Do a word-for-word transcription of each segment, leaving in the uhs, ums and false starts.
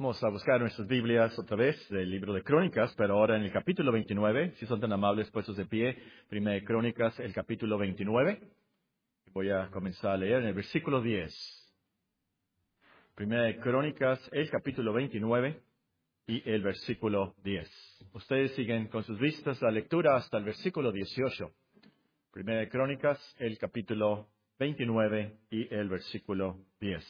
Vamos a buscar nuestras Biblias otra vez del libro de Crónicas, pero ahora en el capítulo veintinueve. Si son tan amables, puestos de pie, Primera de Crónicas, el capítulo veintinueve. Voy a comenzar a leer en el versículo diez. Primera de Crónicas, el capítulo veintinueve y el versículo diez. Ustedes siguen con sus vistas la lectura hasta el versículo dieciocho. Primera de Crónicas, el capítulo veintinueve y el versículo diez.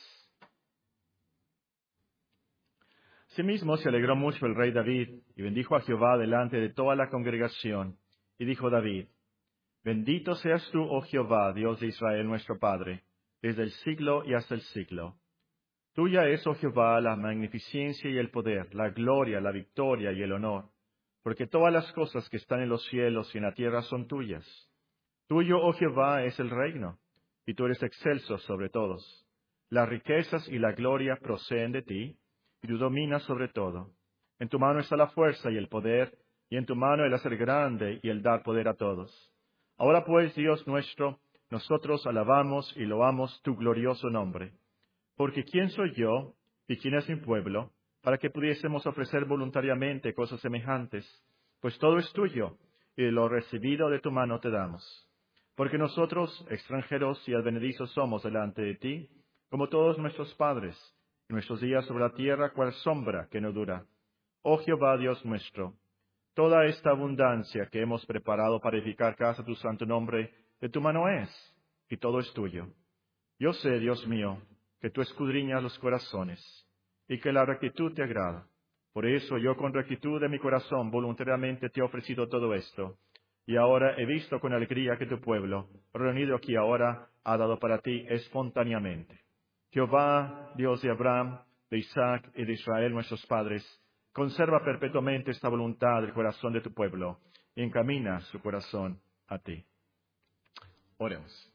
Asimismo se alegró mucho el rey David y bendijo a Jehová delante de toda la congregación. Y dijo David: Bendito seas tú, oh Jehová, Dios de Israel nuestro Padre, desde el siglo y hasta el siglo. Tuya es, oh Jehová, la magnificencia y el poder, la gloria, la victoria y el honor, porque todas las cosas que están en los cielos y en la tierra son tuyas. Tuyo, oh Jehová, es el reino, y tú eres excelso sobre todos. Las riquezas y la gloria proceden de ti, y tú dominas sobre todo. En tu mano está la fuerza y el poder, y en tu mano el hacer grande y el dar poder a todos. Ahora pues, Dios nuestro, nosotros alabamos y loamos tu glorioso nombre. Porque ¿quién soy yo y quién es mi pueblo, para que pudiésemos ofrecer voluntariamente cosas semejantes? Pues todo es tuyo, y de lo recibido de tu mano te damos. Porque nosotros, extranjeros y advenedizos, somos delante de ti, como todos nuestros padres, y nuestros días sobre la tierra cual sombra que no dura. Oh Jehová Dios nuestro, toda esta abundancia que hemos preparado para edificar casa a tu santo nombre, de tu mano es, y todo es tuyo. Yo sé, Dios mío, que tú escudriñas los corazones, y que la rectitud te agrada. Por eso yo con rectitud de mi corazón voluntariamente te he ofrecido todo esto. Y ahora he visto con alegría que tu pueblo, reunido aquí ahora, ha dado para ti espontáneamente. Jehová, Dios de Abraham, de Isaac y de Israel nuestros padres, conserva perpetuamente esta voluntad del corazón de tu pueblo, y encamina su corazón a ti. Oremos.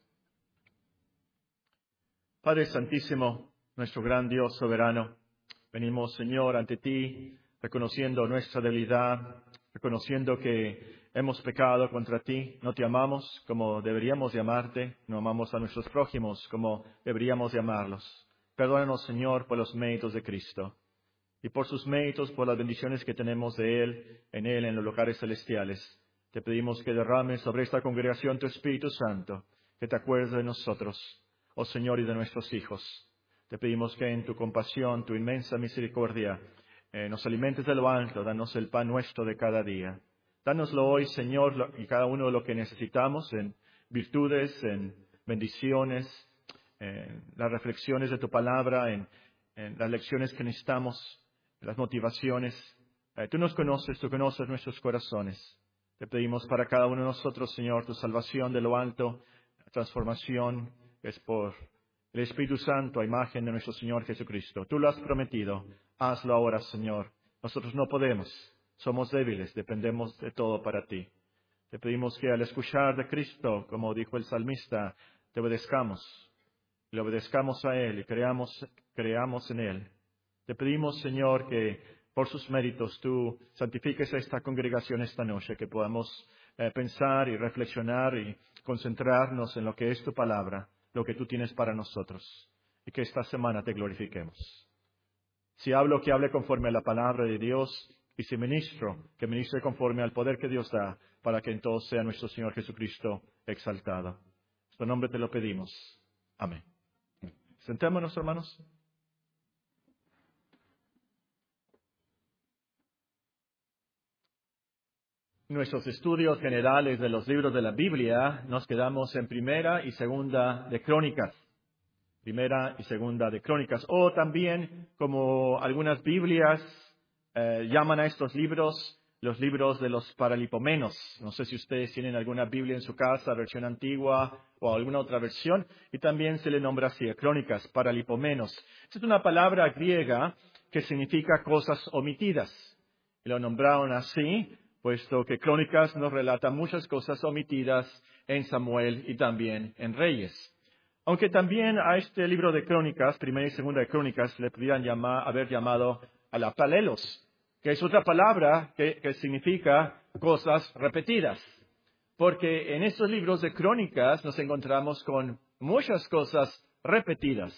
Padre Santísimo, nuestro gran Dios soberano, venimos, Señor, ante ti, reconociendo nuestra debilidad, reconociendo que hemos pecado contra ti, no te amamos como deberíamos de amarte, no amamos a nuestros prójimos como deberíamos de amarlos. Perdónanos, Señor, por los méritos de Cristo y por sus méritos, por las bendiciones que tenemos de Él, en Él, en los lugares celestiales. Te pedimos que derrames sobre esta congregación tu Espíritu Santo, que te acuerdes de nosotros, oh Señor, y de nuestros hijos. Te pedimos que en tu compasión, tu inmensa misericordia, eh, nos alimentes de lo alto, danos el pan nuestro de cada día. Dánoslo hoy, Señor, lo, y cada uno lo que necesitamos en virtudes, en bendiciones, en las reflexiones de tu palabra, en, en las lecciones que necesitamos, las motivaciones. Eh, tú nos conoces, tú conoces nuestros corazones. Te pedimos para cada uno de nosotros, Señor, tu salvación de lo alto, transformación, es por el Espíritu Santo a imagen de nuestro Señor Jesucristo. Tú lo has prometido, hazlo ahora, Señor. Nosotros no podemos, somos débiles, dependemos de todo para ti. Te pedimos que al escuchar de Cristo, como dijo el salmista, te obedezcamos, le obedezcamos a Él y creamos, creamos en Él. Te pedimos, Señor, que por sus méritos tú santifiques a esta congregación esta noche, que podamos eh, pensar y reflexionar y concentrarnos en lo que es tu palabra, lo que tú tienes para nosotros, y que esta semana te glorifiquemos. Si hablo, que hable conforme a la palabra de Dios, y si ministro, que ministre conforme al poder que Dios da, para que en todo sea nuestro Señor Jesucristo exaltado. En tu nombre te lo pedimos. Amén. Sentémonos, hermanos. Nuestros estudios generales de los libros de la Biblia, nos quedamos en Primera y Segunda de Crónicas. Primera y Segunda de Crónicas. O también, como algunas Biblias eh, llaman a estos libros, los libros de los Paralipomenos. No sé si ustedes tienen alguna Biblia en su casa, versión antigua o alguna otra versión. Y también se le nombra así, Crónicas, Paralipomenos. Esta es una palabra griega que significa cosas omitidas. Y lo nombraron así, puesto que Crónicas nos relata muchas cosas omitidas en Samuel y también en Reyes. Aunque también a este libro de Crónicas, Primera y Segunda de Crónicas, le pudieran llamar, haber llamado alapalelos, que es otra palabra que, que significa cosas repetidas. Porque en estos libros de Crónicas nos encontramos con muchas cosas repetidas.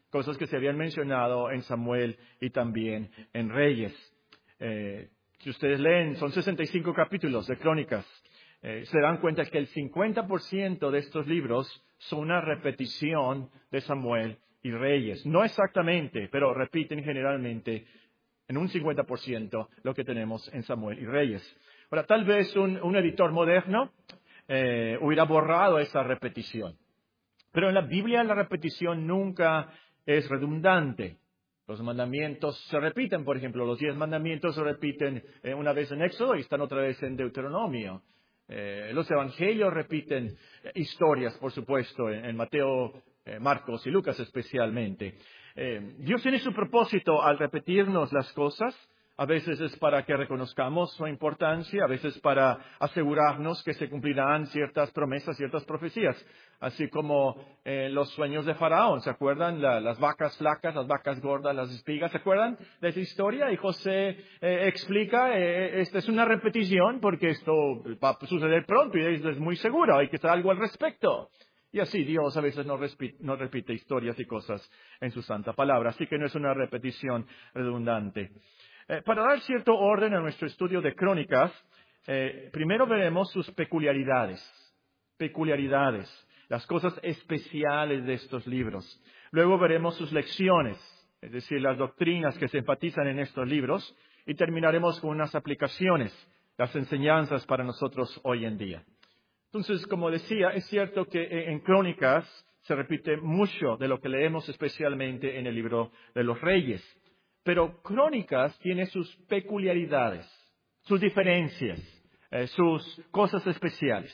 cosas que se habían mencionado en Samuel y también en Reyes. Eh, si ustedes leen, son sesenta y cinco capítulos de Crónicas. Eh, se dan cuenta que el cincuenta por ciento de estos libros son una repetición de Samuel y Reyes. No exactamente, pero repiten generalmente en un cincuenta por ciento lo que tenemos en Samuel y Reyes. Ahora, tal vez un, un editor moderno eh, hubiera borrado esa repetición. Pero en la Biblia la repetición nunca es redundante. Los mandamientos se repiten, por ejemplo, los diez mandamientos se repiten eh, una vez en Éxodo y están otra vez en Deuteronomio. Eh, los evangelios repiten eh, historias, por supuesto, en, en Mateo, eh, Marcos y Lucas especialmente. Eh, Dios tiene su propósito al repetirnos las cosas. A veces es para que reconozcamos su importancia, a veces para asegurarnos que se cumplirán ciertas promesas, ciertas profecías. Así como eh, los sueños de Faraón, ¿se acuerdan? La, las vacas flacas, las vacas gordas, las espigas, ¿se acuerdan de esa historia? Y José eh, explica, eh, esta es una repetición porque esto va a suceder pronto y esto es muy seguro, hay que hacer algo al respecto. Y así Dios a veces no, respi- no repite historias y cosas en su santa palabra, así que no es una repetición redundante. Eh, para dar cierto orden a nuestro estudio de Crónicas, eh, primero veremos sus peculiaridades, peculiaridades, las cosas especiales de estos libros. Luego veremos sus lecciones, es decir, las doctrinas que se enfatizan en estos libros, y terminaremos con unas aplicaciones, las enseñanzas para nosotros hoy en día. Entonces, como decía, es cierto que en Crónicas se repite mucho de lo que leemos especialmente en el libro de los Reyes. Pero Crónicas tiene sus peculiaridades, sus diferencias, eh, sus cosas especiales.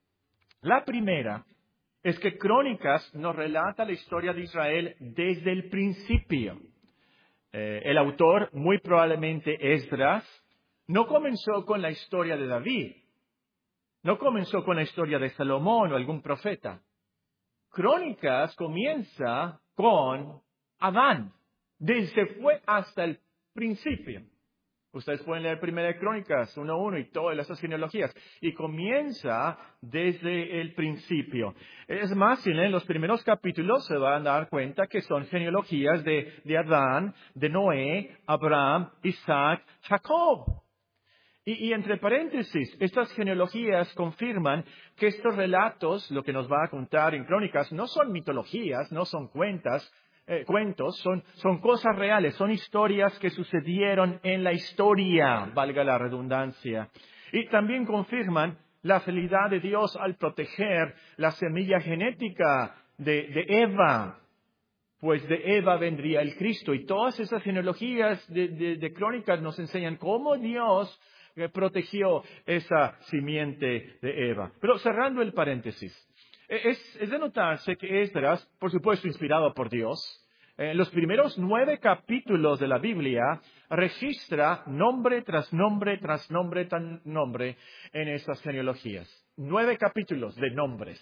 La primera es que Crónicas nos relata la historia de Israel desde el principio. Eh, el autor, muy probablemente Esdras, no comenzó con la historia de David, no comenzó con la historia de Salomón o algún profeta. Crónicas comienza con Adán. Desde fue hasta el principio. Ustedes pueden leer Primera de Crónicas uno uno y todas esas genealogías. Y comienza desde el principio. Es más, si leen los primeros capítulos se van a dar cuenta que son genealogías de, de Adán, de Noé, Abraham, Isaac, Jacob. Y, y entre paréntesis, estas genealogías confirman que estos relatos, lo que nos va a contar en Crónicas, no son mitologías, no son cuentas, Eh, cuentos, son, son cosas reales, son historias que sucedieron en la historia, valga la redundancia. Y también confirman la fidelidad de Dios al proteger la semilla genética de, de Eva, pues de Eva vendría el Cristo. Y todas esas genealogías de, de, de Crónicas nos enseñan cómo Dios eh, protegió esa simiente de Eva. Pero cerrando el paréntesis. Es, es de notarse que Esdras, por supuesto inspirado por Dios, en eh, los primeros nueve capítulos de la Biblia registra nombre tras nombre tras nombre tras nombre en estas genealogías. Nueve capítulos de nombres.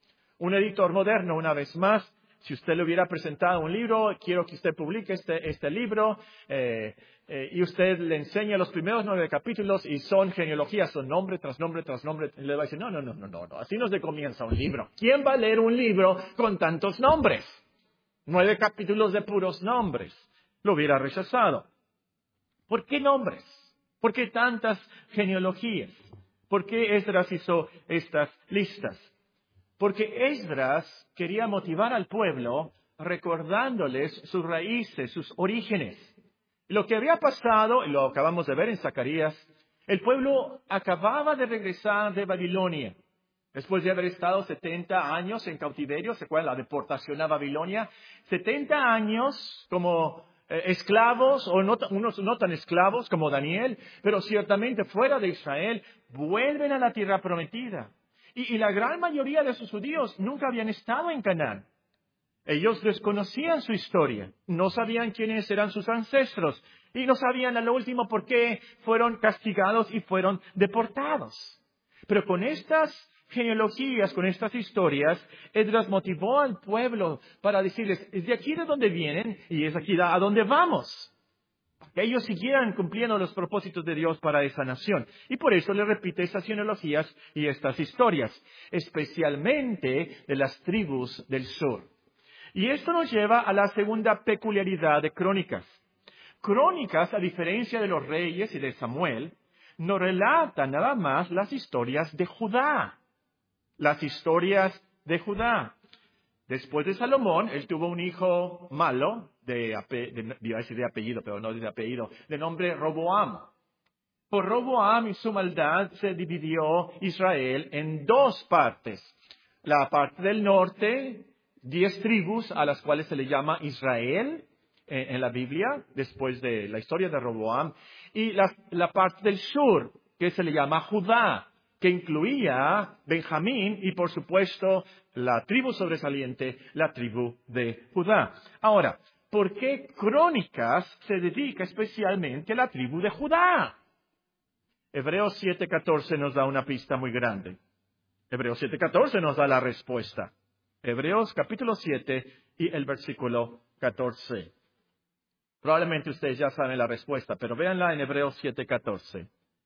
Un editor moderno, una vez más, si usted le hubiera presentado un libro, quiero que usted publique este, este libro, eh, eh, y usted le enseña los primeros nueve capítulos y son genealogías, son nombre tras nombre tras nombre, y le va a decir, no, no, no, no, no, no, así no se comienza un libro. ¿Quién va a leer un libro con tantos nombres? Nueve capítulos de puros nombres. Lo hubiera rechazado. ¿Por qué nombres? ¿Por qué tantas genealogías? ¿Por qué Esdras hizo estas listas? Porque Esdras quería motivar al pueblo recordándoles sus raíces, sus orígenes. Lo que había pasado, y lo acabamos de ver en Zacarías, el pueblo acababa de regresar de Babilonia. Después de haber estado setenta años en cautiverio, ¿se acuerdan? La deportación a Babilonia. setenta años como eh, esclavos, o no, unos no tan esclavos como Daniel, pero ciertamente fuera de Israel, vuelven a la tierra prometida. Y, y la gran mayoría de esos judíos nunca habían estado en Canaán. Ellos desconocían su historia, no sabían quiénes eran sus ancestros y no sabían a lo último por qué fueron castigados y fueron deportados. Pero con estas genealogías, con estas historias, Esdras motivó al pueblo para decirles, es de aquí de donde vienen y es aquí a donde vamos. Que ellos siguieran cumpliendo los propósitos de Dios para esa nación. Y por eso le repite estas genealogías y estas historias, especialmente de las tribus del sur. Y esto nos lleva a la segunda peculiaridad de Crónicas. Crónicas, a diferencia de los Reyes y de Samuel, no relata nada más las historias de Judá. Las historias de Judá. Después de Salomón, él tuvo un hijo malo, de, ape, de, iba a decir de apellido, pero no de apellido, de nombre Roboam. Por Roboam y su maldad se dividió Israel en dos partes. La parte del norte, diez tribus a las cuales se le llama Israel en, en la Biblia, después de la historia de Roboam, y la, la parte del sur, que se le llama Judá, que incluía Benjamín y, por supuesto, la tribu sobresaliente, la tribu de Judá. Ahora, ¿por qué Crónicas se dedica especialmente a la tribu de Judá? Hebreos siete catorce nos da una pista muy grande. Hebreos siete catorce nos da la respuesta. Hebreos capítulo siete y el versículo catorce. Probablemente ustedes ya saben la respuesta, pero véanla en Hebreos siete catorce.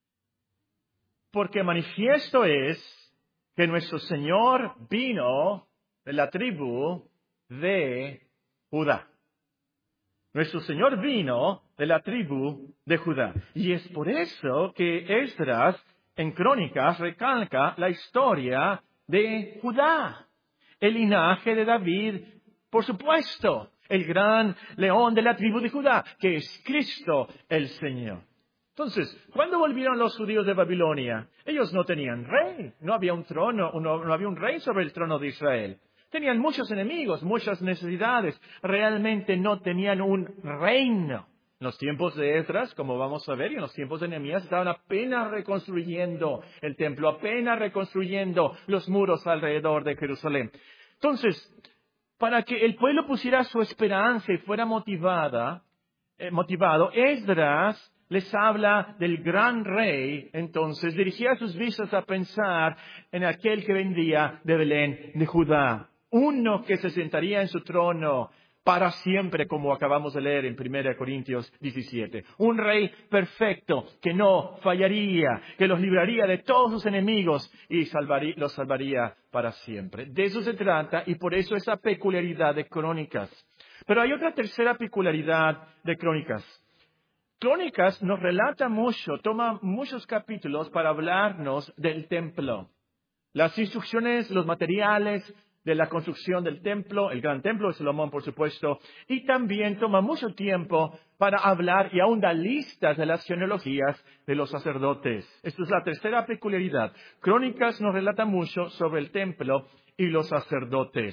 Porque manifiesto es que nuestro Señor vino de la tribu de Judá. Nuestro Señor vino de la tribu de Judá. Y es por eso que Esdras en Crónicas recalca la historia de Judá. El linaje de David, por supuesto, el gran león de la tribu de Judá, que es Cristo el Señor. Entonces, ¿cuándo volvieron los judíos de Babilonia? Ellos no tenían rey, no había un trono, no, no había un rey sobre el trono de Israel. Tenían muchos enemigos, muchas necesidades. Realmente no tenían un reino. En los tiempos de Esdras, como vamos a ver, y en los tiempos de Nehemías, estaban apenas reconstruyendo el templo, apenas reconstruyendo los muros alrededor de Jerusalén. Entonces, para que el pueblo pusiera su esperanza y fuera motivada, eh, motivado, Esdras les habla del gran rey. Entonces dirigía sus vistas a pensar en aquel que vendría de Belén de Judá. Uno que se sentaría en su trono para siempre, como acabamos de leer en primera Corintios diecisiete. Un rey perfecto que no fallaría, que los libraría de todos sus enemigos y salvaría, los salvaría para siempre. De eso se trata y por eso esa peculiaridad de Crónicas. Pero hay otra tercera peculiaridad de Crónicas. Crónicas nos relata mucho, toma muchos capítulos para hablarnos del templo. Las instrucciones, los materiales de la construcción del templo, el gran templo de Salomón, por supuesto, y también toma mucho tiempo para hablar y aún da listas de las genealogías de los sacerdotes. Esta es la tercera peculiaridad. Crónicas nos relata mucho sobre el templo y los sacerdotes.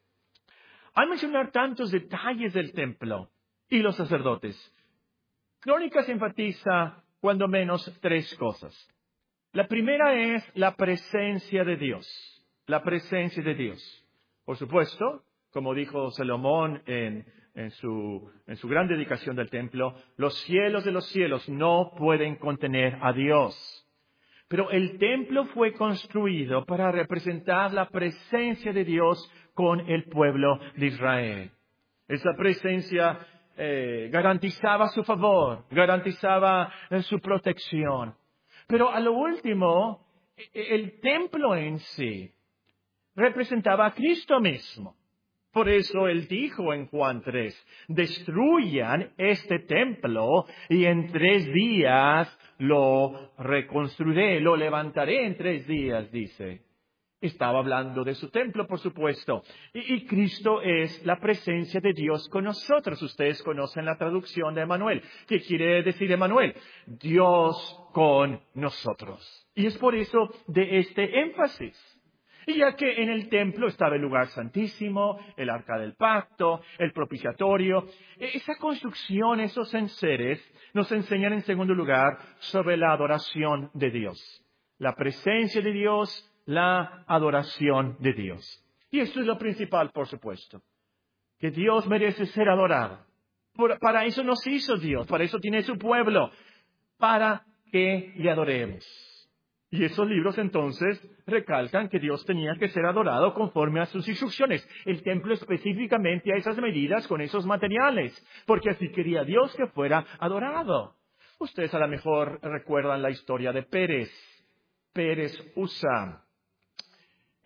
Al mencionar tantos detalles del templo y los sacerdotes, Crónicas enfatiza cuando menos tres cosas. La primera es la presencia de Dios. La presencia de Dios. Por supuesto, como dijo Salomón en, en, su, en su gran dedicación del templo, los cielos de los cielos no pueden contener a Dios. Pero el templo fue construido para representar la presencia de Dios con el pueblo de Israel. Esa presencia eh, garantizaba su favor, garantizaba eh, su protección. Pero a lo último, el templo en sí representaba a Cristo mismo. Por eso él dijo en Juan tres, destruyan este templo y en tres días lo reconstruiré, lo levantaré en tres días, dice. Estaba hablando de su templo, por supuesto. Y, y Cristo es la presencia de Dios con nosotros. Ustedes conocen la traducción de Emmanuel. ¿Qué quiere decir Emmanuel? Dios con nosotros. Y es por eso de este énfasis. Y ya que en el templo estaba el lugar santísimo, el arca del pacto, el propiciatorio, esa construcción, esos enseres, nos enseñan en segundo lugar sobre la adoración de Dios. La presencia de Dios, la adoración de Dios. Y esto es lo principal, por supuesto. Que Dios merece ser adorado. Por, para eso nos hizo Dios, para eso tiene su pueblo, para que le adoremos. Y esos libros entonces recalcan que Dios tenía que ser adorado conforme a sus instrucciones. El templo específicamente a esas medidas con esos materiales, porque así quería Dios que fuera adorado. Ustedes a lo mejor recuerdan la historia de Pérez. Pérez Usa.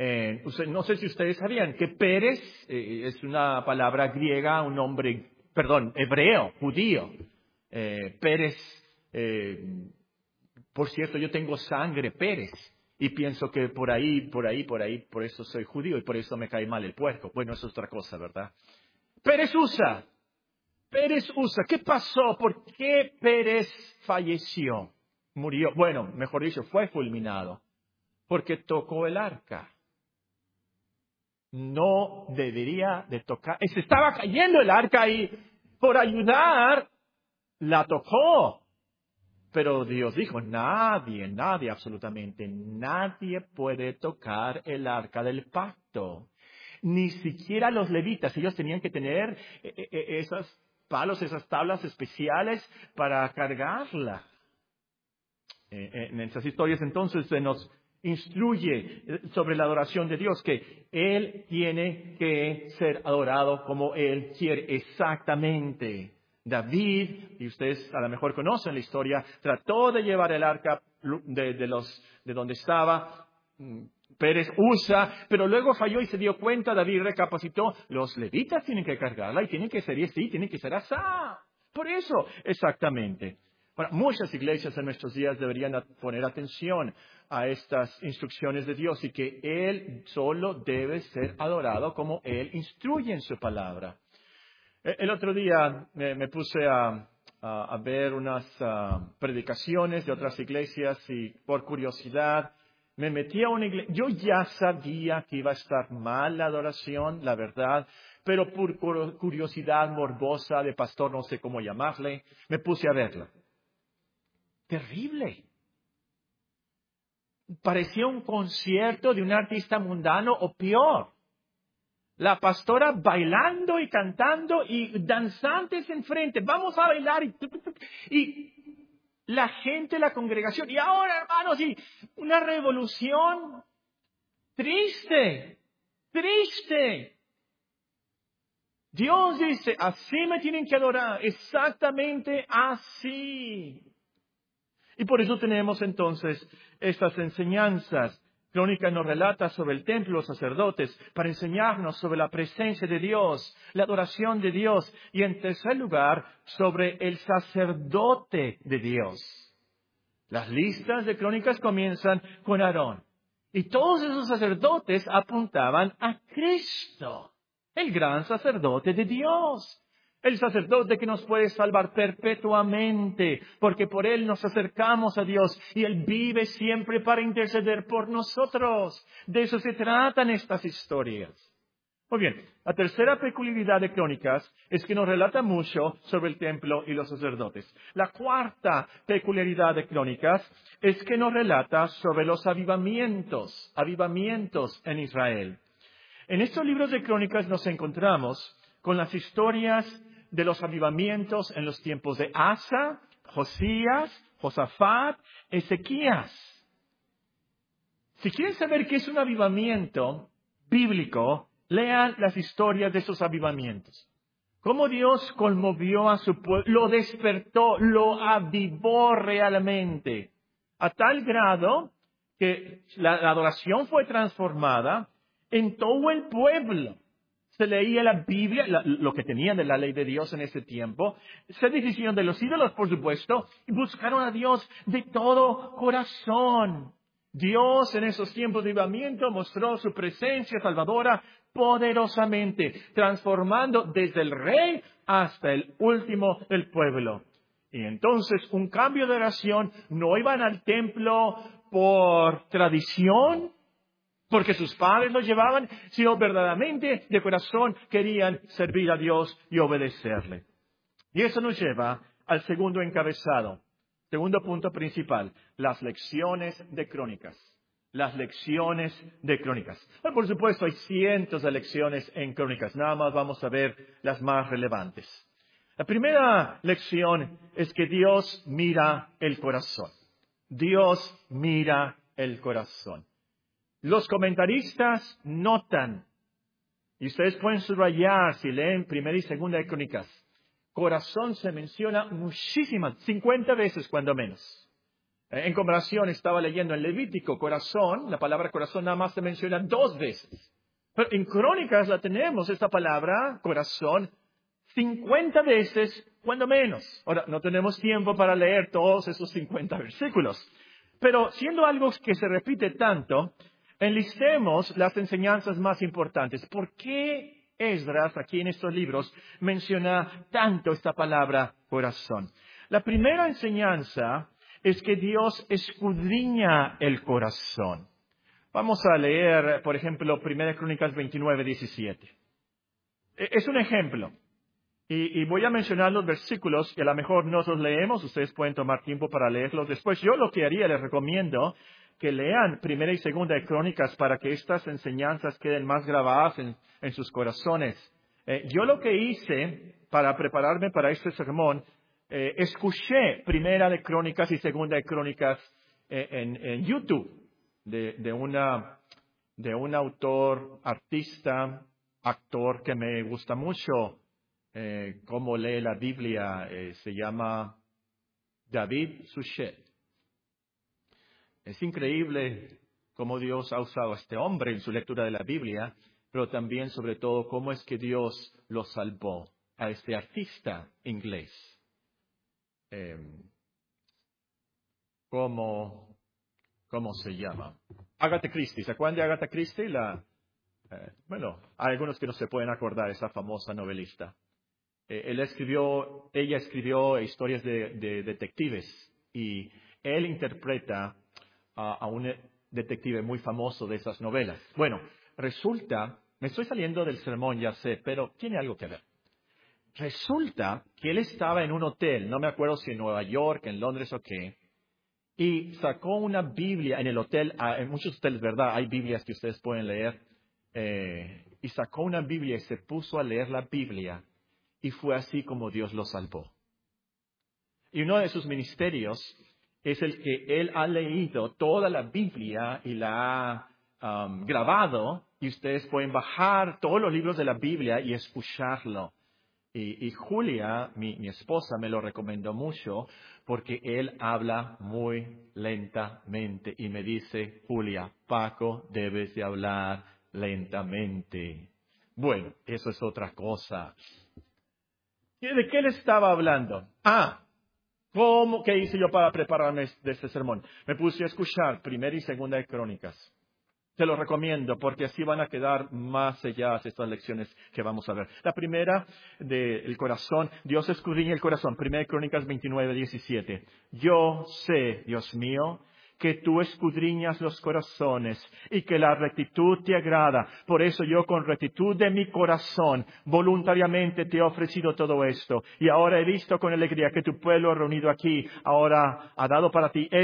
Eh, usted, no sé si ustedes sabían que Pérez eh, es una palabra griega, un nombre, perdón, hebreo, judío. Eh, Pérez, eh, por cierto, yo tengo sangre Pérez y pienso que por ahí, por ahí, por ahí, por eso soy judío y por eso me cae mal el puerco. Bueno, eso es otra cosa, ¿verdad? Pérez Usa. Pérez Usa. ¿Qué pasó? ¿Por qué Pérez falleció? Murió. Bueno, mejor dicho, fue fulminado. Porque tocó el arca. No debería de tocar. Se estaba cayendo el arca y por ayudar la tocó. Pero Dios dijo, nadie, nadie, absolutamente nadie puede tocar el arca del pacto. Ni siquiera los levitas. Ellos tenían que tener esos palos, esas tablas especiales para cargarla. En esas historias entonces se nos instruye sobre la adoración de Dios, que Él tiene que ser adorado como Él quiere exactamente. David, y ustedes a lo mejor conocen la historia, trató de llevar el arca de, de, los, de donde estaba Pérez Usa, pero luego falló y se dio cuenta. David recapacitó, los levitas tienen que cargarla y tienen que ser así, tienen que ser así. Por eso, exactamente. Bueno, muchas iglesias en nuestros días deberían poner atención a estas instrucciones de Dios y que Él solo debe ser adorado como Él instruye en su palabra. El otro día me, me puse a, a, a ver unas uh, predicaciones de otras iglesias y por curiosidad me metí a una iglesia. Yo ya sabía que iba a estar mal la adoración, la verdad, pero por curiosidad morbosa de pastor, no sé cómo llamarle, me puse a verla. Terrible. Parecía un concierto de un artista mundano o peor. La pastora bailando y cantando y danzantes enfrente. Vamos a bailar y, y la gente, la congregación. Y ahora, hermanos, y una revolución triste, triste. Dios dice, así me tienen que adorar, exactamente así. Y por eso tenemos entonces estas enseñanzas. Crónica nos relata sobre el templo, los sacerdotes, para enseñarnos sobre la presencia de Dios, la adoración de Dios, y en tercer lugar, sobre el sacerdote de Dios. Las listas de crónicas comienzan con Aarón, y todos esos sacerdotes apuntaban a Cristo, el gran sacerdote de Dios. El sacerdote que nos puede salvar perpetuamente, porque por Él nos acercamos a Dios y Él vive siempre para interceder por nosotros. De eso se tratan estas historias. Muy bien, la tercera peculiaridad de Crónicas es que nos relata mucho sobre el templo y los sacerdotes. La cuarta peculiaridad de Crónicas es que nos relata sobre los avivamientos, avivamientos en Israel. En estos libros de Crónicas nos encontramos con las historias de los avivamientos en los tiempos de Asa, Josías, Josafat, Ezequías. Si quieren saber qué es un avivamiento bíblico, lean las historias de esos avivamientos. Cómo Dios conmovió a su pueblo, lo despertó, lo avivó realmente, a tal grado que la adoración fue transformada en todo el pueblo. Se leía la Biblia, la, lo que tenían de la ley de Dios en ese tiempo. Se deshicieron de los ídolos, por supuesto, y buscaron a Dios de todo corazón. Dios en esos tiempos de avivamiento mostró su presencia salvadora poderosamente, transformando desde el rey hasta el último del pueblo. Y entonces un cambio de oración, no iban al templo por tradición, porque sus padres los llevaban, sino verdaderamente de corazón querían servir a Dios y obedecerle. Y eso nos lleva al segundo encabezado, segundo punto principal, las lecciones de Crónicas. Las lecciones de Crónicas. Bueno, por supuesto, hay cientos de lecciones en Crónicas, nada más vamos a ver las más relevantes. La primera lección es que Dios mira el corazón. Dios mira el corazón. Los comentaristas notan, y ustedes pueden subrayar si leen primera y segunda de Crónicas, corazón se menciona muchísimas, cincuenta veces cuando menos. En comparación, estaba leyendo en Levítico, corazón, la palabra corazón nada más se menciona dos veces. Pero en Crónicas la tenemos, esta palabra, corazón, cincuenta veces, cuando menos. Ahora, no tenemos tiempo para leer todos esos cincuenta versículos. Pero siendo algo que se repite tanto, enlistemos las enseñanzas más importantes. ¿Por qué Esdras, aquí en estos libros, menciona tanto esta palabra corazón? La primera enseñanza es que Dios escudriña el corazón. Vamos a leer, por ejemplo, Primera Crónicas veintinueve, diecisiete. Es un ejemplo. Y, y voy a mencionar los versículos, y a lo mejor no los leemos, ustedes pueden tomar tiempo para leerlos después. Yo lo que haría, les recomiendo que lean Primera y Segunda de Crónicas para que estas enseñanzas queden más grabadas en, en sus corazones. Eh, yo lo que hice para prepararme para este sermón, eh, escuché Primera de Crónicas y Segunda de Crónicas eh, en, en YouTube de, de, una, de un autor, artista, actor que me gusta mucho. Eh, cómo lee la Biblia, eh, se llama David Suchet. Es increíble cómo Dios ha usado a este hombre en su lectura de la Biblia, pero también, sobre todo, cómo es que Dios lo salvó a este artista inglés. Eh, ¿cómo, ¿Cómo se llama? Agatha Christie. ¿Se acuerdan de Agatha Christie? La, eh, bueno, hay algunos que no se pueden acordar, esa famosa novelista. Él escribió, ella escribió historias de, de detectives y él interpreta a, a un detective muy famoso de esas novelas. Bueno, resulta, me estoy saliendo del sermón, ya sé, pero tiene algo que ver. Resulta que él estaba en un hotel, no me acuerdo si en Nueva York, en Londres o qué, y sacó una Biblia en el hotel, en muchos hoteles, ¿verdad? Hay Biblias que ustedes pueden leer, eh, y sacó una Biblia y se puso a leer la Biblia. Y fue así como Dios lo salvó. Y uno de sus ministerios es el que él ha leído toda la Biblia y la ha um, grabado. Y ustedes pueden bajar todos los libros de la Biblia y escucharlo. Y, y Julia, mi, mi esposa, me lo recomendó mucho porque él habla muy lentamente. Y me dice, Julia, Paco, debes de hablar lentamente. Bueno, eso es otra cosa. ¿De qué le estaba hablando? Ah, ¿cómo, ¿qué hice yo para prepararme de este sermón? Me puse a escuchar Primera y Segunda de Crónicas. Te lo recomiendo porque así van a quedar más selladas estas lecciones que vamos a ver. La primera, del corazón. Dios escudriña el corazón. Primera de Crónicas veintinueve, diecisiete. Yo sé, Dios mío, que tú escudriñas los corazones y que la rectitud te agrada. Por eso yo con rectitud de mi corazón voluntariamente te he ofrecido todo esto. Y ahora he visto con alegría que tu pueblo reunido aquí ahora ha dado para ti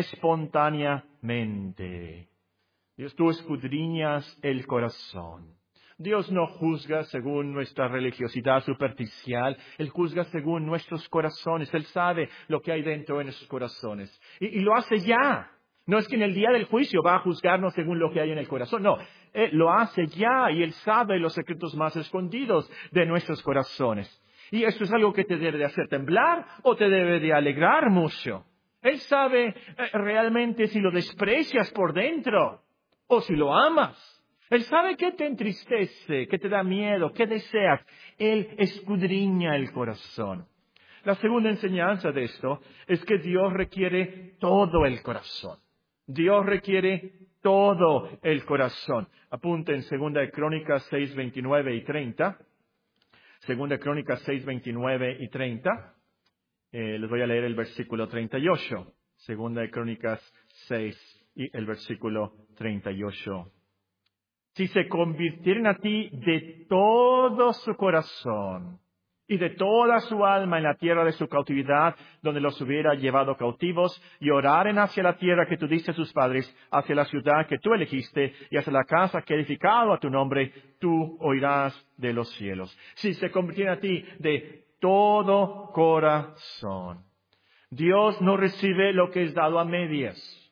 espontáneamente. Dios, tú escudriñas el corazón. Dios no juzga según nuestra religiosidad superficial. Él juzga según nuestros corazones. Él sabe lo que hay dentro de nuestros corazones. Y, y lo hace ya. No es que en el día del juicio va a juzgarnos según lo que hay en el corazón. No, Él lo hace ya y Él sabe los secretos más escondidos de nuestros corazones. Y esto es algo que te debe de hacer temblar o te debe de alegrar mucho. Él sabe eh, realmente si lo desprecias por dentro o si lo amas. Él sabe qué te entristece, qué te da miedo, qué deseas. Él escudriña el corazón. La segunda enseñanza de esto es que Dios requiere todo el corazón. Dios requiere todo el corazón. Apunten Segunda de Crónicas seis, veintinueve y treinta. Segunda de Crónicas seis, veintinueve y treinta. Eh, les voy a leer el versículo treinta y ocho. Segunda de Crónicas seis y el versículo treinta y ocho. Si se convirtieren a ti de todo su corazón y de toda su alma en la tierra de su cautividad, donde los hubiera llevado cautivos, y oraren hacia la tierra que tú diste a sus padres, hacia la ciudad que tú elegiste, y hacia la casa que he edificado a tu nombre, tú oirás de los cielos. Si se convirtieren a ti de todo corazón. Dios no recibe lo que es dado a medias.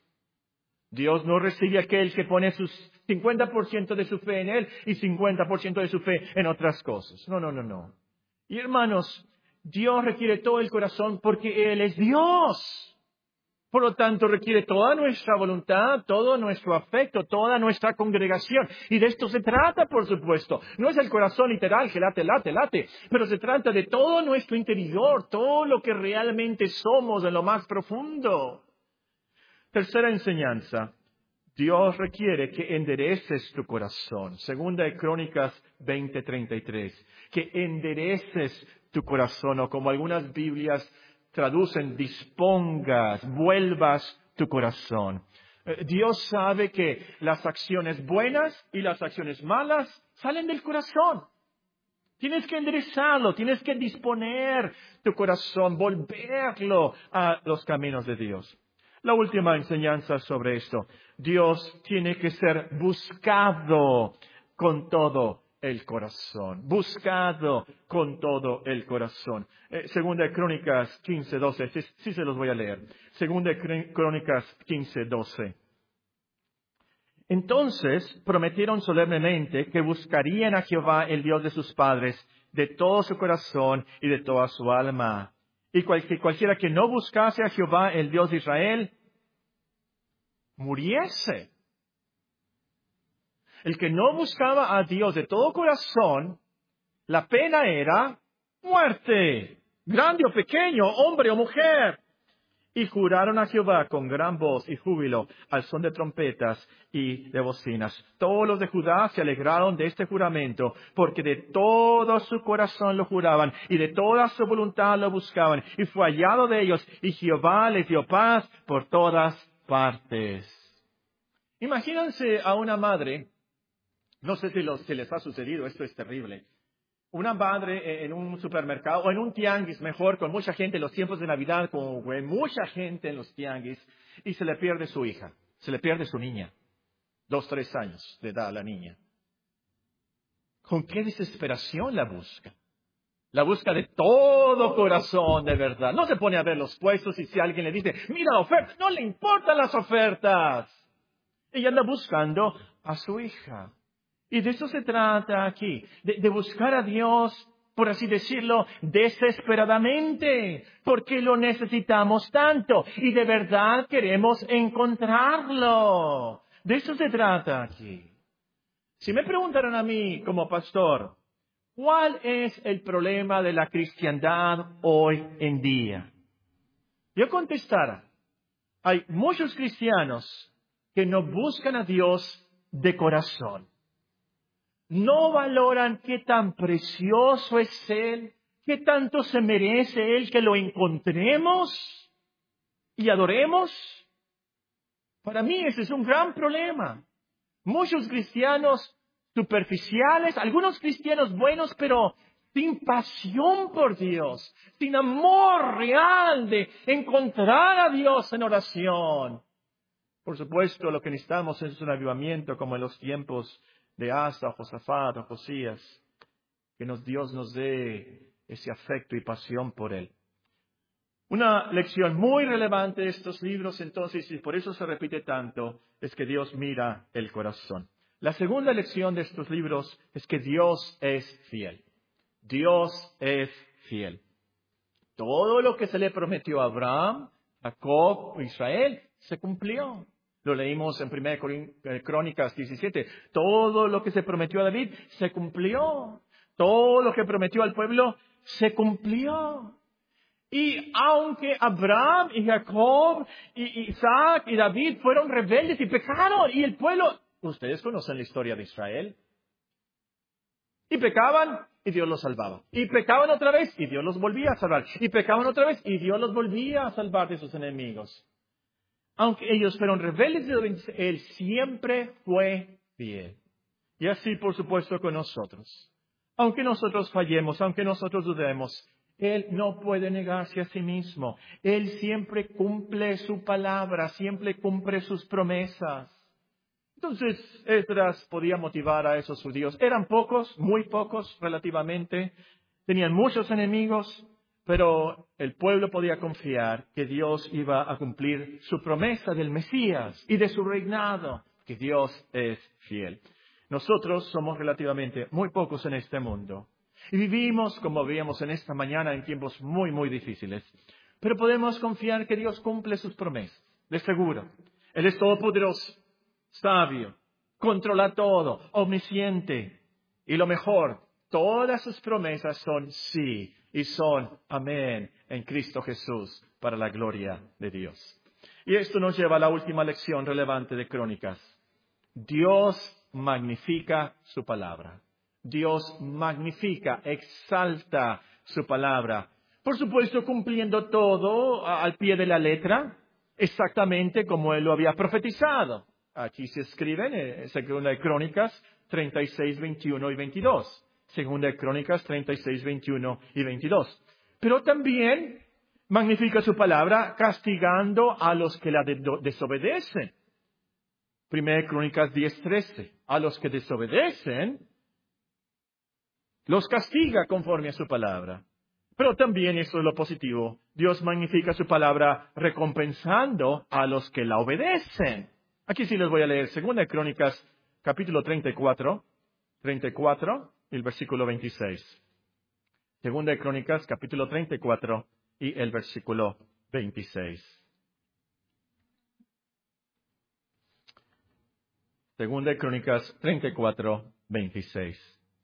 Dios no recibe aquel que pone sus cincuenta por ciento de su fe en Él y cincuenta por ciento de su fe en otras cosas. No, no, no, no. Y hermanos, Dios requiere todo el corazón porque Él es Dios. Por lo tanto, requiere toda nuestra voluntad, todo nuestro afecto, toda nuestra congregación. Y de esto se trata, por supuesto. No es el corazón literal que late, late, late, pero se trata de todo nuestro interior, todo lo que realmente somos en lo más profundo. Tercera enseñanza. Dios requiere que endereces tu corazón. Segunda de Crónicas veinte treinta y tres. Que endereces tu corazón, o como algunas Biblias traducen, dispongas, vuelvas tu corazón. Eh, Dios sabe que las acciones buenas y las acciones malas salen del corazón. Tienes que enderezarlo, tienes que disponer tu corazón, volverlo a los caminos de Dios. La última enseñanza sobre esto. Dios tiene que ser buscado con todo el corazón. Buscado con todo el corazón. Eh, segunda de Crónicas quince doce. Sí, sí se los voy a leer. Segunda de Crónicas quince doce. Entonces prometieron solemnemente que buscarían a Jehová, el Dios de sus padres, de todo su corazón y de toda su alma. Y cual, que cualquiera que no buscase a Jehová, el Dios de Israel, muriese. El que no buscaba a Dios de todo corazón, la pena era muerte, grande o pequeño, hombre o mujer. Y juraron a Jehová con gran voz y júbilo, al son de trompetas y de bocinas. Todos los de Judá se alegraron de este juramento, porque de todo su corazón lo juraban, y de toda su voluntad lo buscaban. Y fue hallado de ellos, y Jehová les dio paz por todas partes. Imagínense a una madre, no sé si, los, si les ha sucedido, esto es terrible. Una madre en un supermercado, o en un tianguis mejor, con mucha gente en los tiempos de Navidad, con mucha gente en los tianguis, y se le pierde su hija, se le pierde su niña, dos, tres años de edad la niña. ¿Con qué desesperación la busca? La busca de todo corazón, de verdad. No se pone a ver los puestos y si alguien le dice, mira, oferta, no le importan las ofertas. Ella anda buscando a su hija. Y de eso se trata aquí, de, de buscar a Dios, por así decirlo, desesperadamente, porque lo necesitamos tanto y de verdad queremos encontrarlo. De eso se trata aquí. Si me preguntaran a mí como pastor, ¿cuál es el problema de la cristiandad hoy en día? Yo contestara, hay muchos cristianos que no buscan a Dios de corazón. No valoran qué tan precioso es Él, qué tanto se merece Él que lo encontremos y adoremos. Para mí ese es un gran problema. Muchos cristianos superficiales, algunos cristianos buenos, pero sin pasión por Dios, sin amor real de encontrar a Dios en oración. Por supuesto, lo que necesitamos es un avivamiento como en los tiempos de Asa, Josafat, o Josías, que nos, Dios nos dé ese afecto y pasión por Él. Una lección muy relevante de estos libros, entonces, y por eso se repite tanto, es que Dios mira el corazón. La segunda lección de estos libros es que Dios es fiel. Dios es fiel. Todo lo que se le prometió a Abraham, Jacob, Israel, se cumplió. Lo leímos en primera Crónicas diecisiete. Todo lo que se prometió a David se cumplió. Todo lo que prometió al pueblo se cumplió. Y aunque Abraham y Jacob y Isaac y David fueron rebeldes y pecaron, y el pueblo, ustedes conocen la historia de Israel. Y pecaban y Dios los salvaba. Y pecaban otra vez y Dios los volvía a salvar. Y pecaban otra vez y Dios los volvía a salvar de sus enemigos. Aunque ellos fueron rebeldes, Él siempre fue fiel. Y así, por supuesto, con nosotros. Aunque nosotros fallemos, aunque nosotros dudemos, Él no puede negarse a sí mismo. Él siempre cumple su palabra, siempre cumple sus promesas. Entonces, Esdras podía motivar a esos judíos. Eran pocos, muy pocos relativamente. Tenían muchos enemigos. Pero el pueblo podía confiar que Dios iba a cumplir su promesa del Mesías y de su reinado, que Dios es fiel. Nosotros somos relativamente muy pocos en este mundo y vivimos, como veíamos en esta mañana, en tiempos muy, muy difíciles. Pero podemos confiar que Dios cumple sus promesas, de seguro. Él es todopoderoso, sabio, controla todo, omnisciente. Y lo mejor, todas sus promesas son sí y son amén en Cristo Jesús para la gloria de Dios. Y esto nos lleva a la última lección relevante de Crónicas. Dios magnifica su palabra. Dios magnifica, exalta su palabra. Por supuesto, cumpliendo todo al pie de la letra, exactamente como Él lo había profetizado. Aquí se escriben en Segunda de Crónicas treinta y seis, veintiuno y veintidós. Segunda de Crónicas treinta y seis, veintiuno y veintidós. Pero también magnifica su palabra castigando a los que la de- desobedecen. Primera de Crónicas diez, trece. A los que desobedecen, los castiga conforme a su palabra. Pero también, eso es lo positivo, Dios magnifica su palabra recompensando a los que la obedecen. Aquí sí les voy a leer Segunda de Crónicas, capítulo treinta y cuatro, treinta y cuatro y el versículo veintiséis. Segunda de Crónicas, capítulo treinta y cuatro y el versículo veintiséis. Segunda de Crónicas treinta y cuatro, veintiséis.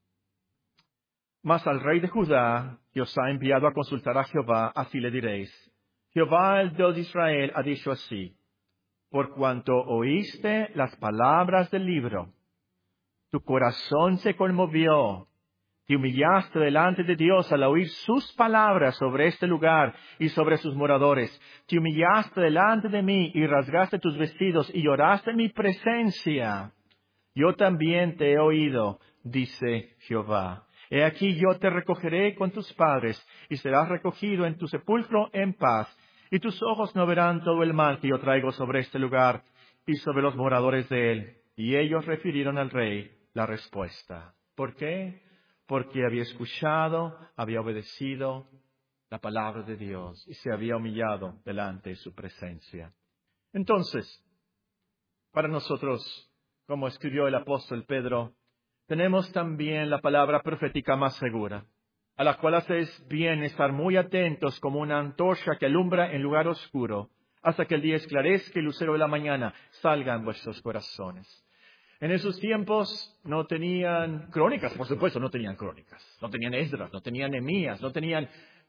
Mas al rey de Judá, que os ha enviado a consultar a Jehová, así le diréis: Jehová, el Dios de Israel, ha dicho así: por cuanto oíste las palabras del libro, tu corazón se conmovió, te humillaste delante de Dios al oír sus palabras sobre este lugar y sobre sus moradores, te humillaste delante de mí y rasgaste tus vestidos y lloraste en mi presencia. Yo también te he oído, dice Jehová. He aquí yo te recogeré con tus padres, y serás recogido en tu sepulcro en paz, y tus ojos no verán todo el mal que yo traigo sobre este lugar y sobre los moradores de él. Y ellos refirieron al rey la respuesta. ¿Por qué? Porque había escuchado, había obedecido la palabra de Dios, y se había humillado delante de su presencia. Entonces, para nosotros, como escribió el apóstol Pedro, tenemos también la palabra profética más segura, a la cual haces bien estar muy atentos como una antorcha que alumbra en lugar oscuro, hasta que el día esclarezca y el lucero de la mañana salga en vuestros corazones. En esos tiempos no tenían crónicas, por supuesto, no tenían crónicas, no tenían Esdras, no tenían Nehemías, no tenían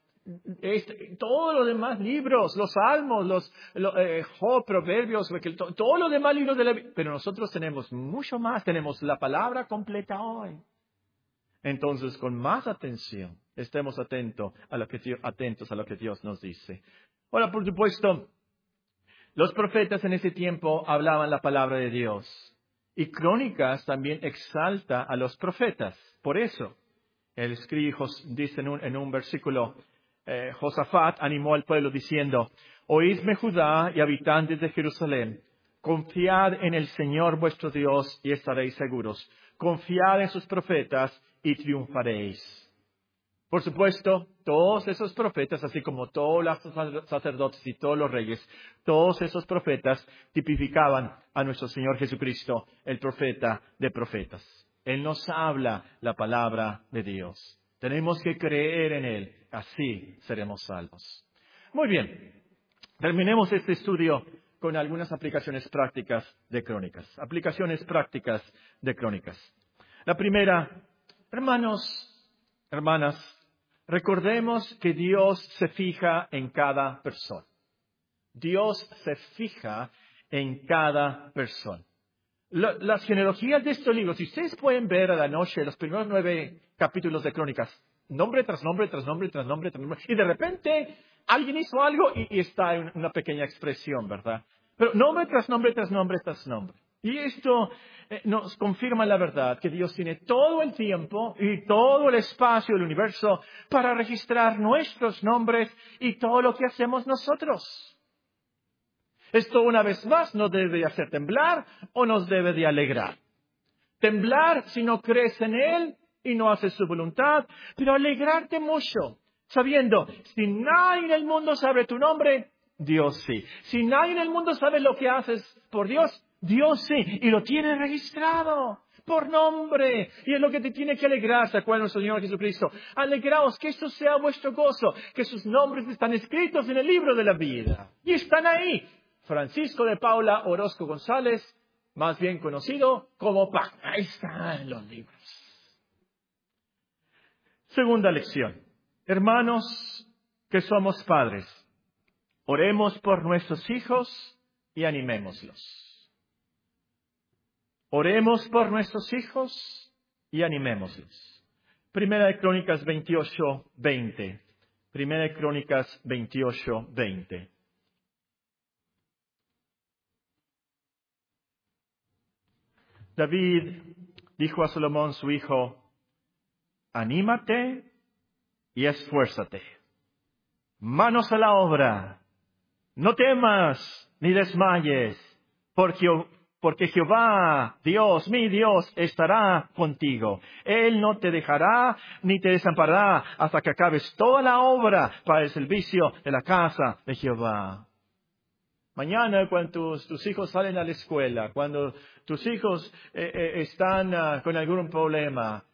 Este, todos los demás libros, los salmos, los, lo, eh, Job, Proverbios, to, todos los demás libros de la Biblia. Pero nosotros tenemos mucho más, tenemos la palabra completa hoy. Entonces, con más atención, estemos atentos a lo que, atentos a lo que Dios nos dice. Ahora, por supuesto, los profetas en ese tiempo hablaban la palabra de Dios. Y Crónicas también exalta a los profetas. Por eso, el escriba dice en un, en un versículo, Eh, Josafat animó al pueblo diciendo: Oídme Judá y habitantes de Jerusalén, confiad en el Señor vuestro Dios y estaréis seguros. Confiad en sus profetas y triunfaréis. Por supuesto, todos esos profetas, así como todos los sacerdotes y todos los reyes, todos esos profetas tipificaban a nuestro Señor Jesucristo, el profeta de profetas. Él nos habla la palabra de Dios. Tenemos que creer en Él, así seremos salvos. Muy bien, terminemos este estudio con algunas aplicaciones prácticas de Crónicas. Aplicaciones prácticas de Crónicas. La primera, hermanos, hermanas, recordemos que Dios se fija en cada persona. Dios se fija en cada persona. La, las genealogías de estos libros, si ustedes pueden ver a la noche los primeros nueve capítulos de Crónicas, nombre tras nombre, tras nombre, tras nombre, tras nombre, y de repente alguien hizo algo y, y está en una pequeña expresión, ¿verdad? Pero nombre tras nombre, tras nombre, tras nombre. Y esto eh, nos confirma la verdad, que Dios tiene todo el tiempo y todo el espacio del universo para registrar nuestros nombres y todo lo que hacemos nosotros. Esto, una vez más, nos debe de hacer temblar o nos debe de alegrar. Temblar si no crees en Él y no haces su voluntad, pero alegrarte mucho, sabiendo, si nadie en el mundo sabe tu nombre, Dios sí. Si nadie en el mundo sabe lo que haces por Dios, Dios sí, y lo tiene registrado. por nombre. Y es lo que te tiene que alegrar, ¿se acuerdan nuestro Señor Jesucristo? Alegraos, que esto sea vuestro gozo, que sus nombres están escritos en el libro de la vida. Y están ahí. Francisco de Paula Orozco González, más bien conocido como Pac. Ahí están los libros. Segunda lección. Hermanos que somos padres, oremos por nuestros hijos y animémoslos. Oremos por nuestros hijos y animémoslos. Primera de Crónicas veintiocho, veinte. Primera de Crónicas veintiocho, veinte. David dijo a Salomón, su hijo, anímate y esfuérzate. Manos a la obra. No temas ni desmayes, porque, porque Jehová, Dios, mi Dios, estará contigo. Él no te dejará ni te desamparará hasta que acabes toda la obra para el servicio de la casa de Jehová. Mañana, cuando tus, tus hijos salen a la escuela, cuando tus hijos eh, eh, están uh, con algún problema,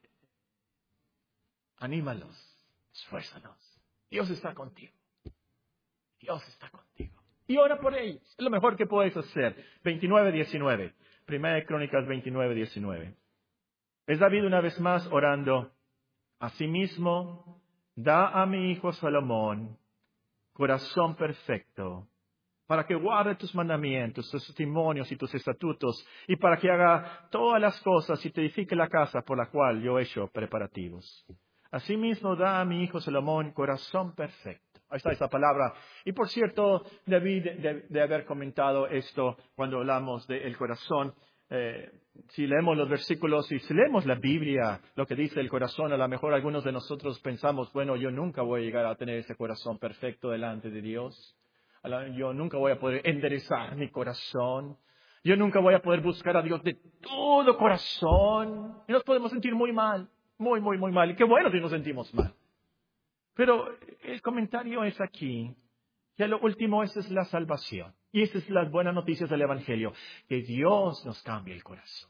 anímalos, esfuérzalos. Dios está contigo. Dios está contigo. Y ora por ellos. Es lo mejor que puedes hacer. veintinueve, diecinueve. Primera de Crónicas veintinueve, diecinueve. Es David una vez más orando. Asimismo, da a mi hijo Salomón corazón perfecto, para que guarde tus mandamientos, tus testimonios y tus estatutos, y para que haga todas las cosas y te edifique la casa por la cual yo he hecho preparativos. Asimismo, da a mi hijo Salomón corazón perfecto. Ahí está esta palabra. Y por cierto, David de, de haber comentado esto cuando hablamos del corazón. Eh, si leemos los versículos y si leemos la Biblia, lo que dice el corazón, a lo mejor algunos de nosotros pensamos, bueno, yo nunca voy a llegar a tener ese corazón perfecto delante de Dios. Yo nunca voy a poder enderezar mi corazón. Yo nunca voy a poder buscar a Dios de todo corazón. Y nos podemos sentir muy mal, muy, muy, muy mal. Y qué bueno si nos sentimos mal. Pero el comentario es aquí, que a lo último esa es la salvación. Y esas son las buenas noticias del Evangelio, que Dios nos cambia el corazón.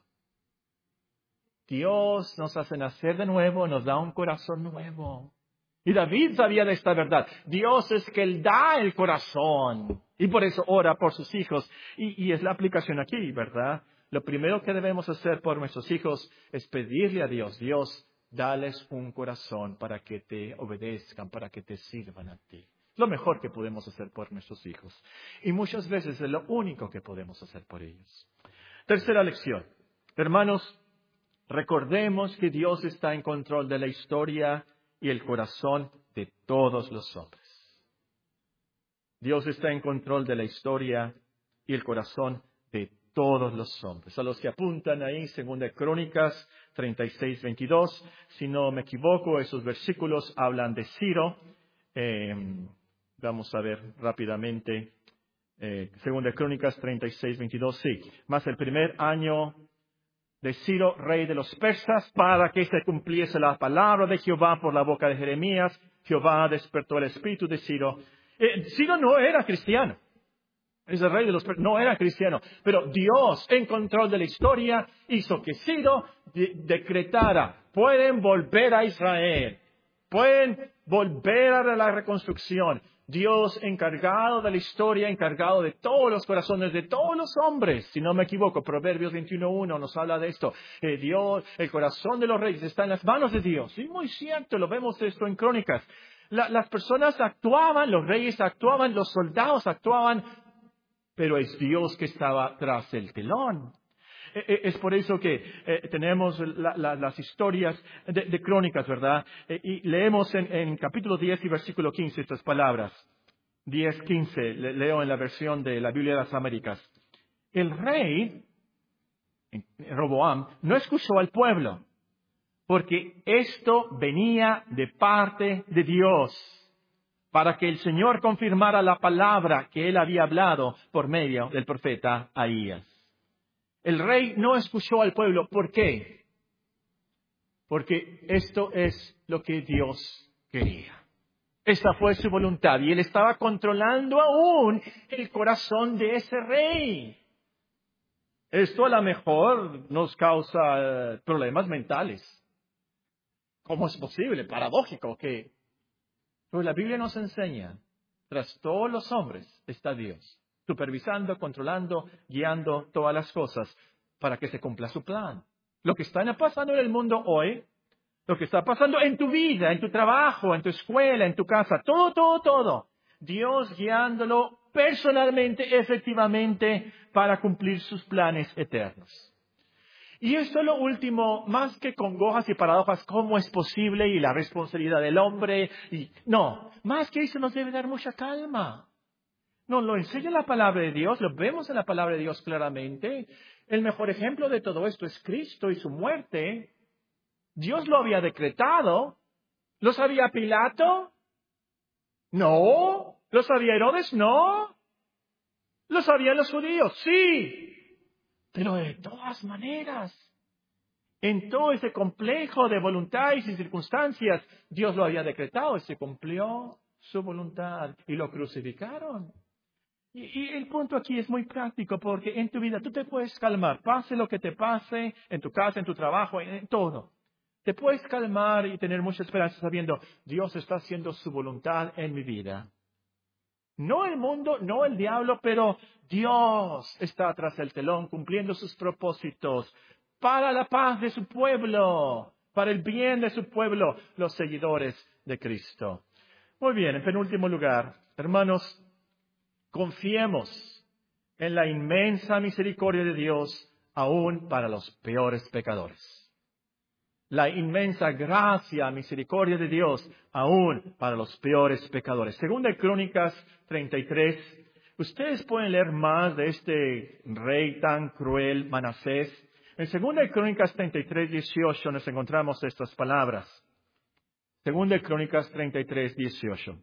Dios nos hace nacer de nuevo, nos da un corazón nuevo. Y David sabía de esta verdad. Dios es que Él da el corazón. Y por eso ora por sus hijos. Y, y es la aplicación aquí, ¿verdad? Lo primero que debemos hacer por nuestros hijos es pedirle a Dios, Dios, dales un corazón para que te obedezcan, para que te sirvan a ti. Lo mejor que podemos hacer por nuestros hijos. Y muchas veces es lo único que podemos hacer por ellos. Tercera lección. Hermanos, recordemos que Dios está en control de la historia y el corazón de todos los hombres. Dios está en control de la historia y el corazón de todos los hombres. A los que apuntan ahí, segunda Crónicas treinta y seis, veintidós, si no me equivoco, esos versículos hablan de Ciro. Eh, vamos a ver rápidamente. Eh, segunda Crónicas treinta y seis, veintidós, sí. Más el primer año de Ciro, rey de los persas, para que se cumpliese la palabra de Jehová por la boca de Jeremías. Jehová despertó el espíritu de Ciro. Eh, Ciro no era cristiano. Es el rey de los persas, no era cristiano. Pero Dios, en control de la historia, hizo que Ciro de- decretara, pueden volver a Israel. Pueden volver a la reconstrucción. Dios encargado de la historia, encargado de todos los corazones de todos los hombres. Si no me equivoco, Proverbios veintiuno uno nos habla de esto. Eh, Dios, el corazón de los reyes está en las manos de Dios. Y muy cierto, lo vemos esto en Crónicas. La- las personas actuaban, los reyes actuaban, los soldados actuaban, pero es Dios que estaba tras el telón. Es por eso que eh, tenemos la, la, las historias de, de Crónicas, ¿verdad? Eh, y leemos en, en capítulo diez y versículo quince estas palabras. diez, quince, le, leo en la versión de la Biblia de las Américas. El rey, Roboam, no escuchó al pueblo, porque esto venía de parte de Dios, para que el Señor confirmara la palabra que él había hablado por medio del profeta Ahías. El rey no escuchó al pueblo. ¿Por qué? Porque esto es lo que Dios quería. Esta fue su voluntad. Y él estaba controlando aún el corazón de ese rey. Esto a lo mejor nos causa eh, problemas mentales. ¿Cómo es posible? Paradójico que... Pues la Biblia nos enseña, tras todos los hombres está Dios, supervisando, controlando, guiando todas las cosas para que se cumpla su plan. Lo que está pasando en el mundo hoy, lo que está pasando en tu vida, en tu trabajo, en tu escuela, en tu casa, todo, todo, todo. Dios guiándolo personalmente, efectivamente, para cumplir sus planes eternos. Y esto es lo último, más que congojas y paradojas, ¿cómo es posible? Y la responsabilidad del hombre. Y no, más que eso nos debe dar mucha calma. Nos lo enseña la palabra de Dios, lo vemos en la palabra de Dios claramente. El mejor ejemplo de todo esto es Cristo y su muerte. Dios lo había decretado. ¿Lo sabía Pilato? No. ¿Lo sabía Herodes? No. ¿Lo sabían los judíos? Sí. Pero de todas maneras, en todo ese complejo de voluntades y circunstancias, Dios lo había decretado y se cumplió su voluntad y lo crucificaron. Y, y el punto aquí es muy práctico porque en tu vida tú te puedes calmar, pase lo que te pase, en tu casa, en tu trabajo, en, en todo. Te puedes calmar y tener mucha esperanza sabiendo, Dios está haciendo su voluntad en mi vida. No el mundo, no el diablo, pero Dios está tras el telón cumpliendo sus propósitos para la paz de su pueblo, para el bien de su pueblo, los seguidores de Cristo. Muy bien, en penúltimo lugar, hermanos, confiemos en la inmensa misericordia de Dios aún para los peores pecadores. La inmensa gracia, misericordia de Dios, aún para los peores pecadores. Segunda de Crónicas treinta y tres, ustedes pueden leer más de este rey tan cruel, Manasés. En Segunda de Crónicas treinta y tres, dieciocho nos encontramos estas palabras. Segunda de Crónicas treinta y tres, dieciocho.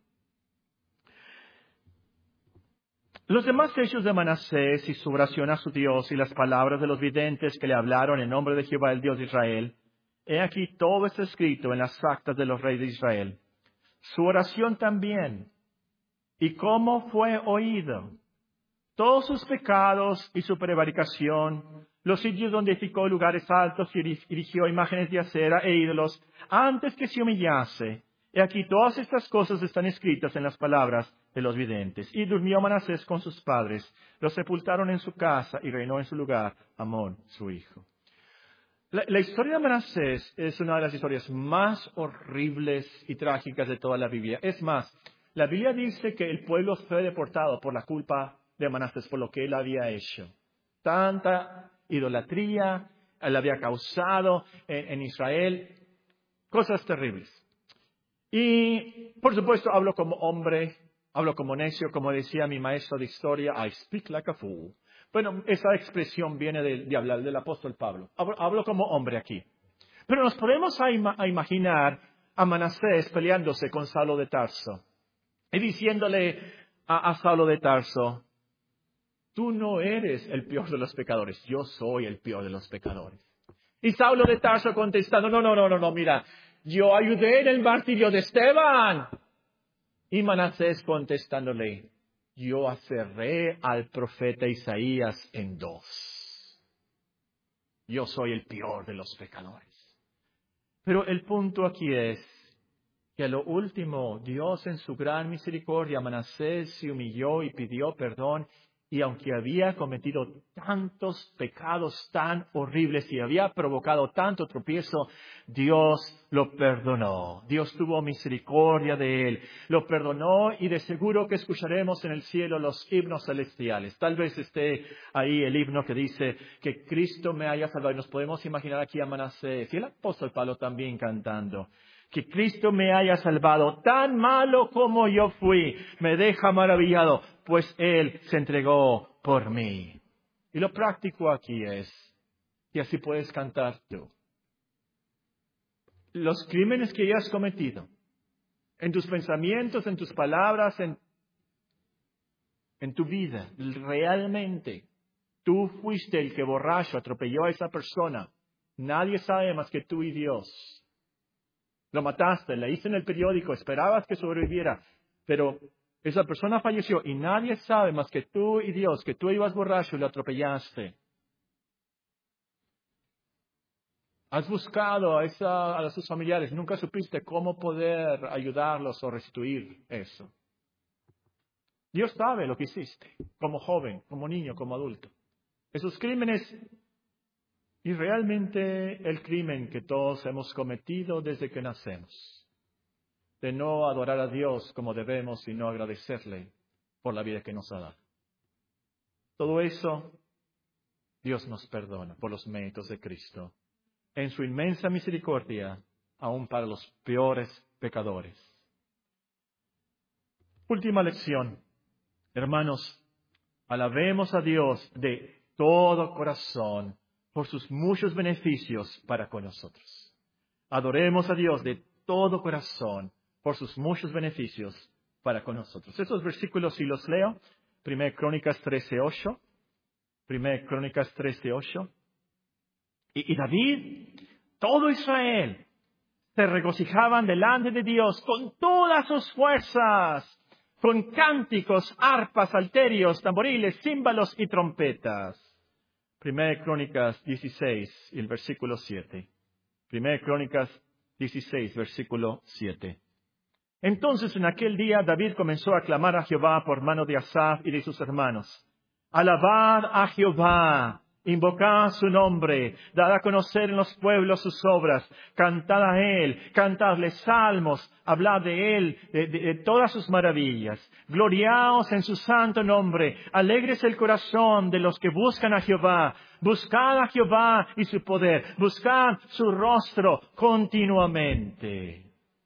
Los demás hechos de Manasés y su oración a su Dios y las palabras de los videntes que le hablaron en nombre de Jehová, el Dios de Israel, he aquí todo está escrito en las actas de los reyes de Israel. Su oración también, y cómo fue oído, todos sus pecados y su prevaricación, los sitios donde edificó lugares altos y erigió imágenes de acera e ídolos, antes que se humillase. He aquí todas estas cosas están escritas en las palabras de los videntes. Y durmió Manasés con sus padres, lo sepultaron en su casa y reinó en su lugar Amón, su hijo. La, la historia de Manasés es una de las historias más horribles y trágicas de toda la Biblia. Es más, la Biblia dice que el pueblo fue deportado por la culpa de Manasés, por lo que él había hecho. Tanta idolatría él había causado en, en Israel, cosas terribles. Y, por supuesto, hablo como hombre, hablo como necio, como decía mi maestro de historia, I speak like a fool. Bueno, esa expresión viene de, de hablar del apóstol Pablo. Hablo, hablo como hombre aquí. Pero nos podemos a, ima, a imaginar a Manasés peleándose con Saulo de Tarso y diciéndole a, a Saulo de Tarso, tú no eres el peor de los pecadores, yo soy el peor de los pecadores. Y Saulo de Tarso contestando, no, no, no, no, no, mira, yo ayudé en el martirio de Esteban. Y Manasés contestándole, yo aserré al profeta Isaías en dos. Yo soy el peor de los pecadores. Pero el punto aquí es que a lo último, Dios en su gran misericordia, Manasés se humilló y pidió perdón. Y aunque había cometido tantos pecados tan horribles y había provocado tanto tropiezo, Dios lo perdonó. Dios tuvo misericordia de él. Lo perdonó y de seguro que escucharemos en el cielo los himnos celestiales. Tal vez esté ahí el himno que dice que Cristo me haya salvado. Y nos podemos imaginar aquí a Manasés y el apóstol Pablo también cantando. Que Cristo me haya salvado, tan malo como yo fui, me deja maravillado, pues Él se entregó por mí. Y lo práctico aquí es, y así puedes cantar tú, los crímenes que hayas cometido, en tus pensamientos, en tus palabras, en, en tu vida, realmente, tú fuiste el que borracho atropelló a esa persona. Nadie sabe más que tú y Dios. Lo mataste, leíste en el periódico, esperabas que sobreviviera, pero esa persona falleció y nadie sabe más que tú y Dios que tú ibas borracho y lo atropellaste. Has buscado a, esa, a sus familiares, nunca supiste cómo poder ayudarlos o restituir eso. Dios sabe lo que hiciste, como joven, como niño, como adulto. Esos crímenes, y realmente el crimen que todos hemos cometido desde que nacemos, de no adorar a Dios como debemos y no agradecerle por la vida que nos ha dado. Todo eso, Dios nos perdona por los méritos de Cristo, en su inmensa misericordia, aún para los peores pecadores. Última lección. Hermanos, alabemos a Dios de todo corazón por sus muchos beneficios para con nosotros. Adoremos a Dios de todo corazón por sus muchos beneficios para con nosotros. Esos versículos, si los leo, Primera Crónicas trece ocho. Primera Crónicas trece ocho. Y, y David, todo Israel, se regocijaban delante de Dios con todas sus fuerzas, con cánticos, arpas, salterios, tamboriles, címbalos y trompetas. Primera Crónicas dieciséis, y el versículo siete. Primera Crónicas dieciséis, versículo siete. Entonces en aquel día David comenzó a clamar a Jehová por mano de Asaf y de sus hermanos. Alabad a Jehová, invocad su nombre, dad a conocer en los pueblos sus obras, cantad a él, cantadle salmos, hablad de él, de, de, de todas sus maravillas. Gloriaos en su santo nombre, alegres el corazón de los que buscan a Jehová. Buscad a Jehová y su poder, buscad su rostro continuamente.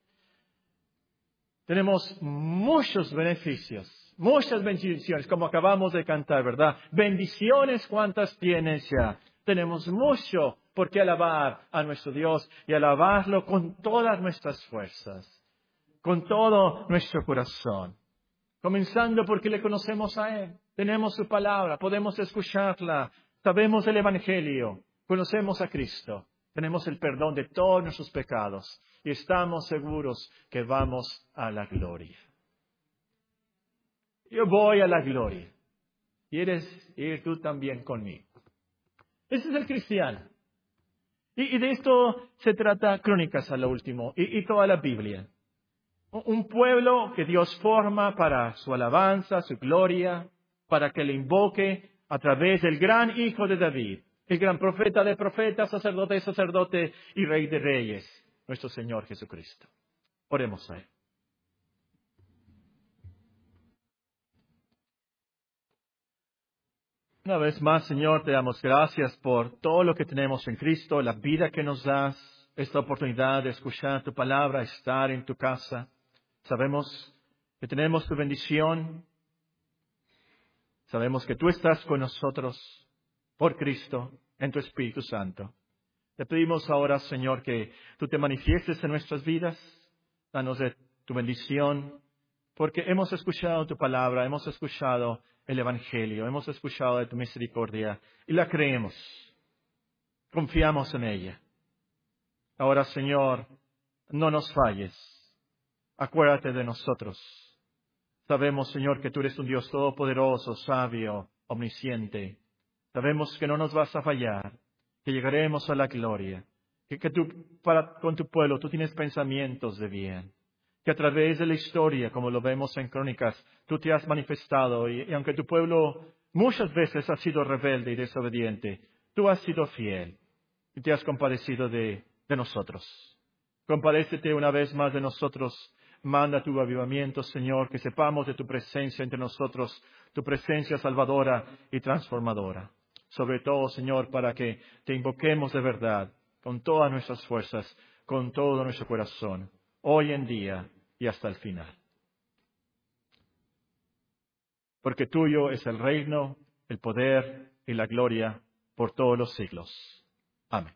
Tenemos muchos beneficios, muchas bendiciones, como acabamos de cantar, ¿verdad? Bendiciones, ¿cuántas tienes ya? Tenemos mucho por qué alabar a nuestro Dios y alabarlo con todas nuestras fuerzas, con todo nuestro corazón. Comenzando porque le conocemos a Él, tenemos su palabra, podemos escucharla, sabemos el Evangelio, conocemos a Cristo, tenemos el perdón de todos nuestros pecados. Y estamos seguros que vamos a la gloria. Yo voy a la gloria. ¿Quieres ir tú también conmigo? Ese es el cristiano. Y, y de esto se trata Crónicas a lo último, y, y toda la Biblia. Un pueblo que Dios forma para su alabanza, su gloria, para que le invoque a través del gran hijo de David, el gran profeta de profetas, sacerdote de sacerdote y rey de reyes. Nuestro Señor Jesucristo. Oremos a Él. Una vez más, Señor, te damos gracias por todo lo que tenemos en Cristo, la vida que nos das, esta oportunidad de escuchar tu palabra, estar en tu casa. Sabemos que tenemos tu bendición. Sabemos que tú estás con nosotros por Cristo, en tu Espíritu Santo. Te pedimos ahora, Señor, que tú te manifiestes en nuestras vidas. Danos de tu bendición, porque hemos escuchado tu palabra, hemos escuchado el Evangelio, hemos escuchado de tu misericordia y la creemos. Confiamos en ella. Ahora, Señor, no nos falles. Acuérdate de nosotros. Sabemos, Señor, que tú eres un Dios todopoderoso, sabio, omnisciente. Sabemos que no nos vas a fallar, que llegaremos a la gloria, que, que tú, para, con tu pueblo tú tienes pensamientos de bien, que a través de la historia, como lo vemos en Crónicas, tú te has manifestado y, y aunque tu pueblo muchas veces ha sido rebelde y desobediente, tú has sido fiel y te has compadecido de, de nosotros. Compadécete una vez más de nosotros. Manda tu avivamiento, Señor, que sepamos de tu presencia entre nosotros, tu presencia salvadora y transformadora. Sobre todo, Señor, para que te invoquemos de verdad, con todas nuestras fuerzas, con todo nuestro corazón, hoy en día y hasta el final. Porque tuyo es el reino, el poder y la gloria por todos los siglos. Amén.